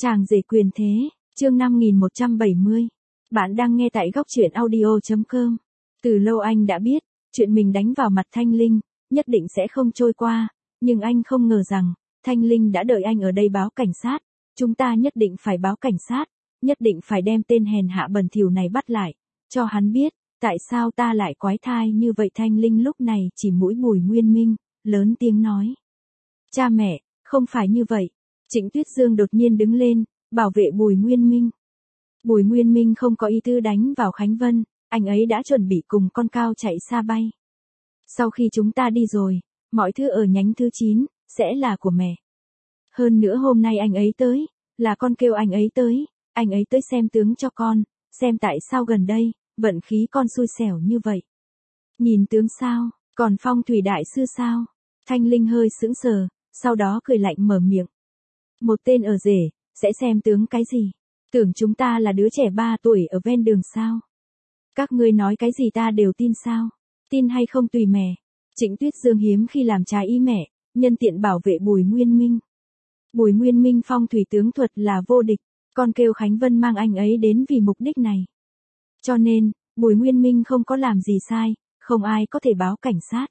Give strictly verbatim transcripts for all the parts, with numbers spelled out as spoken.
Chàng rể quyền thế, chương năm nghìn một trăm bảy mươi. Bạn đang nghe tại góc truyện audio chấm com. Từ lâu anh đã biết, chuyện mình đánh vào mặt Thanh Linh, nhất định sẽ không trôi qua, nhưng anh không ngờ rằng, Thanh Linh đã đợi anh ở đây báo cảnh sát. Chúng ta nhất định phải báo cảnh sát, nhất định phải đem tên hèn hạ bẩn thỉu này bắt lại, cho hắn biết, tại sao ta lại quái thai như vậy. Thanh Linh lúc này chỉ mũi Bùi Nguyên Minh, lớn tiếng nói. Cha mẹ, không phải như vậy. Trịnh Tuyết Dương đột nhiên đứng lên, bảo vệ Bùi Nguyên Minh. Bùi Nguyên Minh không có ý tư đánh vào Khánh Vân, anh ấy đã chuẩn bị cùng con cao chạy xa bay. Sau khi chúng ta đi rồi, mọi thứ ở nhánh thứ chín, sẽ là của mẹ. Hơn nữa hôm nay anh ấy tới, là con kêu anh ấy tới, anh ấy tới xem tướng cho con, xem tại sao gần đây, vận khí con xui xẻo như vậy. Nhìn tướng sao, còn phong thủy đại sư sao? Thanh Linh hơi sững sờ, sau đó cười lạnh mở miệng. Một tên ở rể, sẽ xem tướng cái gì? Tưởng chúng ta là đứa trẻ ba tuổi ở ven đường sao? Các ngươi nói cái gì ta đều tin sao? Tin hay không tùy mẹ. Trịnh Tuyết Dương hiếm khi làm trái ý mẹ, nhân tiện bảo vệ Bùi Nguyên Minh. Bùi Nguyên Minh phong thủy tướng thuật là vô địch, con kêu Khánh Vân mang anh ấy đến vì mục đích này. Cho nên, Bùi Nguyên Minh không có làm gì sai, không ai có thể báo cảnh sát.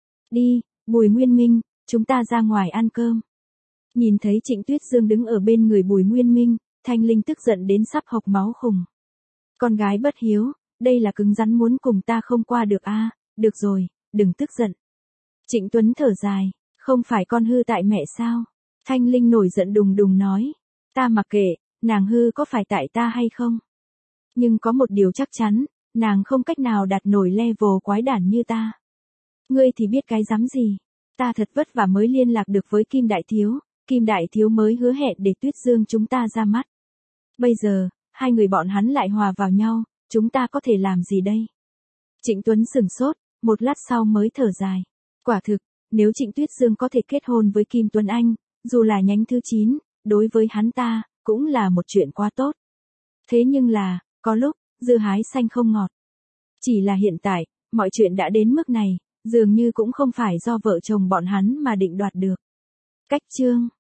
Đi, Bùi Nguyên Minh, chúng ta ra ngoài ăn cơm. Nhìn thấy Trịnh Tuyết Dương đứng ở bên người Bùi Nguyên Minh, Thanh Linh tức giận đến sắp hộc máu khùng. Con gái bất hiếu, đây là cứng rắn muốn cùng ta không qua được a, à, được rồi, đừng tức giận. Trịnh Tuấn thở dài, không phải con hư tại mẹ sao? Thanh Linh nổi giận đùng đùng nói, ta mặc kệ, nàng hư có phải tại ta hay không? Nhưng có một điều chắc chắn, nàng không cách nào đạt nổi level quái đản như ta. Ngươi thì biết cái dám gì? Ta thật vất vả mới liên lạc được với Kim Đại Thiếu, Kim Đại Thiếu mới hứa hẹn để Tuyết Dương chúng ta ra mắt. Bây giờ, hai người bọn hắn lại hòa vào nhau, chúng ta có thể làm gì đây? Trịnh Tuấn sửng sốt, một lát sau mới thở dài. Quả thực, nếu Trịnh Tuyết Dương có thể kết hôn với Kim Tuấn Anh, dù là nhánh thứ chín, đối với hắn ta, cũng là một chuyện quá tốt. Thế nhưng là, có lúc, dưa hái xanh không ngọt. Chỉ là hiện tại, mọi chuyện đã đến mức này, dường như cũng không phải do vợ chồng bọn hắn mà định đoạt được. Cách chương